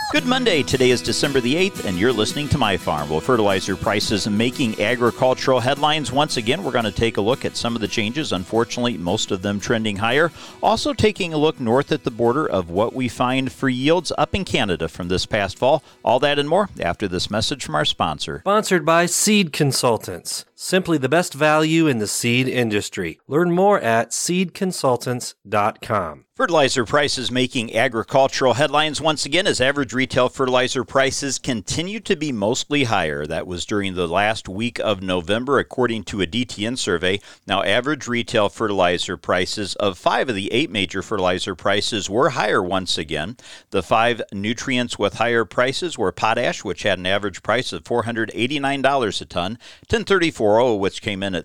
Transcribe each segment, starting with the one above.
Good Monday. Today is December the 8th, and you're listening to My Farm. Well, fertilizer prices making agricultural headlines. Once again, we're going to take a look at some of the changes. Unfortunately, most of them trending higher. Also taking a look north at the border of what we find for yields up in Canada from this past fall. All that and more after this message from our sponsor. Sponsored by Seed Consultants. Simply the best value in the seed industry. Learn more at seedconsultants.com. Fertilizer prices making agricultural headlines once again as average retail fertilizer prices continue to be mostly higher. That was during the last week of November, according to a DTN survey. Now, average retail fertilizer prices of 5 of the 8 major fertilizer prices were higher once again. The 5 nutrients with higher prices were potash, which had an average price of $489 a ton, 1034O, which came in at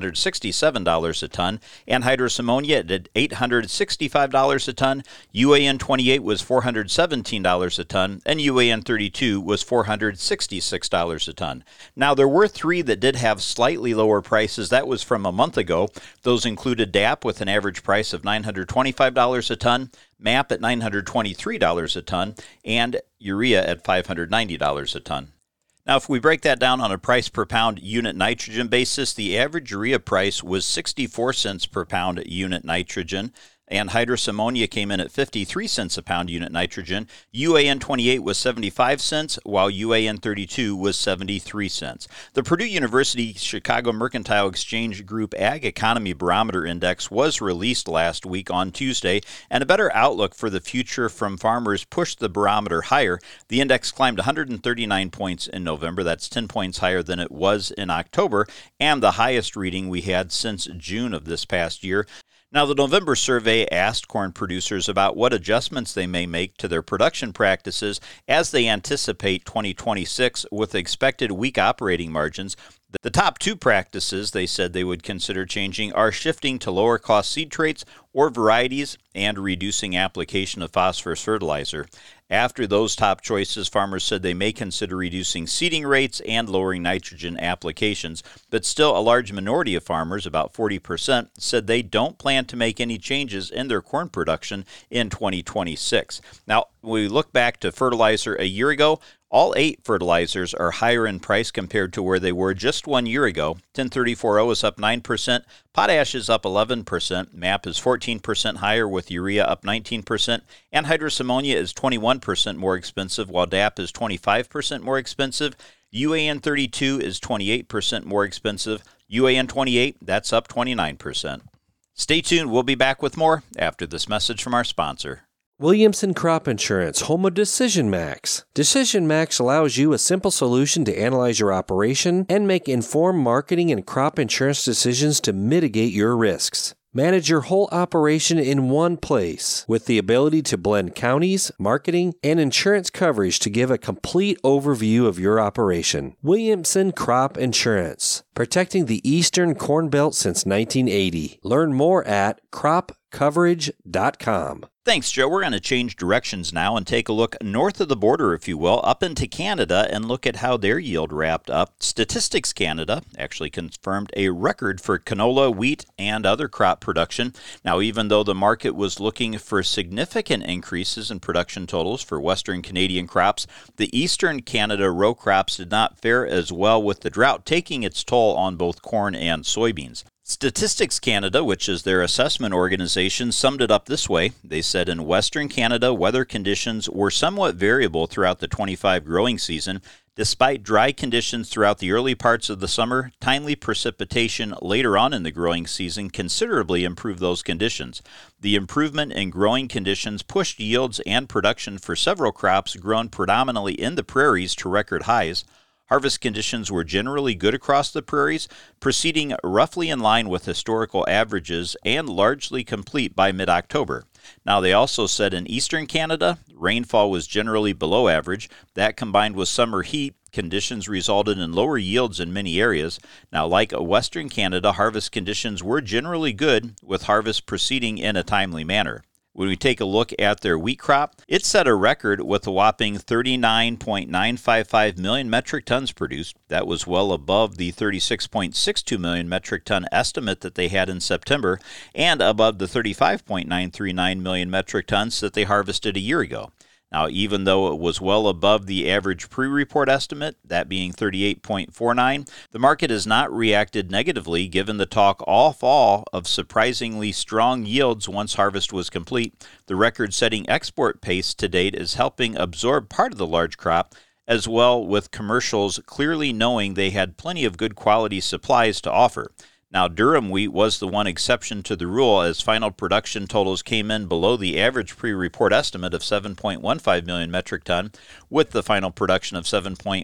$667 a ton, anhydrous ammonia at $865 a ton, UAN 28 was $417 a ton, and UAN 32 was $466 a ton. Now, there were 3 that did have slightly lower prices. That was from a month ago. Those included DAP with an average price of $925 a ton, MAP at $923 a ton, and urea at $590 a ton. Now, if we break that down on a price per pound unit nitrogen basis, the average urea price was 64 cents per pound unit nitrogen. Anhydrous ammonia came in at 53 cents a pound unit nitrogen. UAN 28 was 75 cents, while UAN 32 was 73 cents. The Purdue University Chicago Mercantile Exchange Group Ag Economy Barometer Index was released last week on Tuesday, and a better outlook for the future from farmers pushed the barometer higher. The index climbed 139 points in November. That's 10 points higher than it was in October, and the highest reading we had since June of this past year. Now, the November survey asked corn producers about what adjustments they may make to their production practices as they anticipate 2026 with expected weak operating margins. The top 2 practices they said they would consider changing are shifting to lower-cost seed traits or varieties and reducing application of phosphorus fertilizer. After those top choices, farmers said they may consider reducing seeding rates and lowering nitrogen applications, but still a large minority of farmers, about 40%, said they don't plan to make any changes in their corn production in 2026. Now, when we look back to fertilizer a year ago, all 8 fertilizers are higher in price compared to where they were just 1 year ago. 1034O is up 9%, potash is up 11%, MAP is 14% higher with urea up 19%, anhydrous ammonia is 21% more expensive while DAP is 25% more expensive, UAN 32 is 28% more expensive, UAN 28, that's up 29%. Stay tuned, we'll be back with more after this message from our sponsor. Williamson Crop Insurance, home of Decision Max. Decision Max allows you a simple solution to analyze your operation and make informed marketing and crop insurance decisions to mitigate your risks. Manage your whole operation in one place with the ability to blend counties, marketing, and insurance coverage to give a complete overview of your operation. Williamson Crop Insurance, protecting the Eastern Corn Belt since 1980. Learn more at cropcoverage.com. Thanks, Joe. We're going to change directions now and take a look north of the border, if you will, up into Canada and look at how their yield wrapped up. Statistics Canada actually confirmed a record for canola, wheat, and other crop production. Now, even though the market was looking for significant increases in production totals for Western Canadian crops, the Eastern Canada row crops did not fare as well, with the drought taking its toll on both corn and soybeans. Statistics Canada, which is their assessment organization, summed it up this way. They said in Western Canada, weather conditions were somewhat variable throughout the 25 growing season. Despite dry conditions throughout the early parts of the summer, timely precipitation later on in the growing season considerably improved those conditions. The improvement in growing conditions pushed yields and production for several crops grown predominantly in the prairies to record highs. Harvest conditions were generally good across the prairies, proceeding roughly in line with historical averages and largely complete by mid-October. Now, they also said in eastern Canada, rainfall was generally below average. That combined with summer heat, conditions resulted in lower yields in many areas. Now, like western Canada, harvest conditions were generally good, with harvest proceeding in a timely manner. When we take a look at their wheat crop, it set a record with a whopping 39.955 million metric tons produced. That was well above the 36.62 million metric ton estimate that they had in September and above the 35.939 million metric tons that they harvested a year ago. Now, even though it was well above the average pre-report estimate, that being 38.49, the market has not reacted negatively given the talk all fall of surprisingly strong yields once harvest was complete. The record-setting export pace to date is helping absorb part of the large crop, as well with commercials clearly knowing they had plenty of good quality supplies to offer. Now, durum wheat was the one exception to the rule as final production totals came in below the average pre-report estimate of 7.15 million metric ton, with the final production of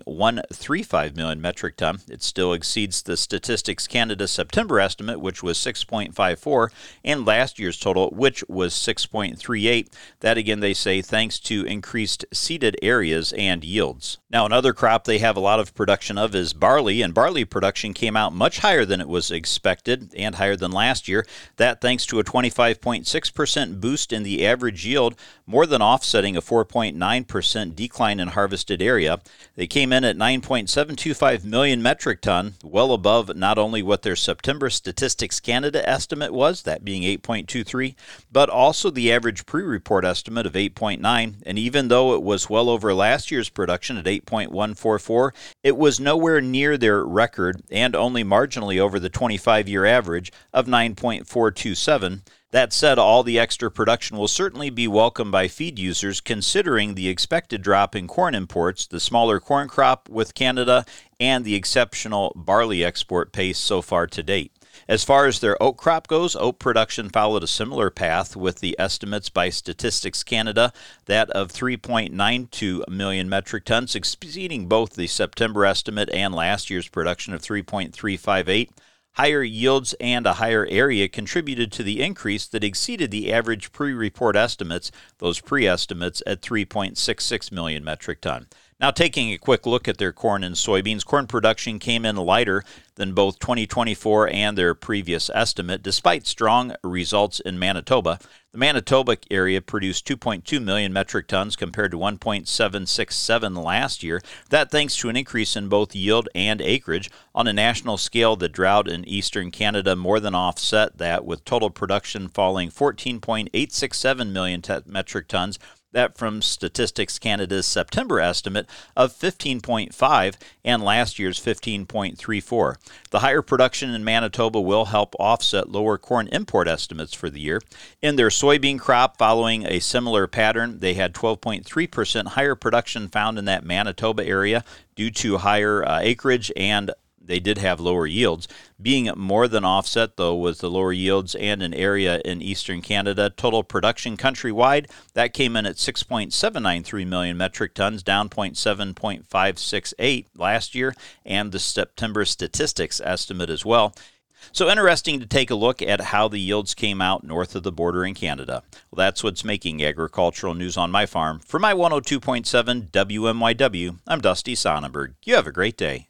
7.135 million metric ton. It still exceeds the Statistics Canada September estimate, which was 6.54, and last year's total, which was 6.38. That, again, they say, thanks to increased seeded areas and yields. Now, another crop they have a lot of production of is barley, and barley production came out much higher than it was expected and higher than last year. That thanks to a 25.6% boost in the average yield, more than offsetting a 4.9% decline in harvested area. They came in at 9.725 million metric ton, well above not only what their September Statistics Canada estimate was, that being 8.23, but also the average pre-report estimate of 8.9. And even though it was well over last year's production at 8.144, it was nowhere near their record and only marginally over the 25-year average of 9.427. That said, all the extra production will certainly be welcomed by feed users considering the expected drop in corn imports, the smaller corn crop with Canada, and the exceptional barley export pace so far to date. As far as their oat crop goes, oat production followed a similar path with the estimates by Statistics Canada, that of 3.92 million metric tons, exceeding both the September estimate and last year's production of 3.358. Higher yields and a higher area contributed to the increase that exceeded the average pre-report estimates, those pre-estimates at 3.66 million metric ton. Now, taking a quick look at their corn and soybeans, corn production came in lighter than both 2024 and their previous estimate, despite strong results in Manitoba. The Manitoba area produced 2.2 million metric tons compared to 1.767 last year. That thanks to an increase in both yield and acreage. On a national scale, the drought in eastern Canada more than offset that, with total production falling 14.867 million metric tons. That from Statistics Canada's September estimate of 15.5 and last year's 15.34. The higher production in Manitoba will help offset lower corn import estimates for the year. In their soybean crop, following a similar pattern, they had 12.3% higher production found in that Manitoba area due to higher acreage, and they did have lower yields. Being more than offset, though, was the lower yields and an area in eastern Canada. Total production countrywide, that came in at 6.793 million metric tons, down 0.568 last year, and the September Statistics estimate as well. So interesting to take a look at how the yields came out north of the border in Canada. Well, that's what's making agricultural news on my farm. For my 102.7 WMYW, I'm Dusty Sonnenberg. You have a great day.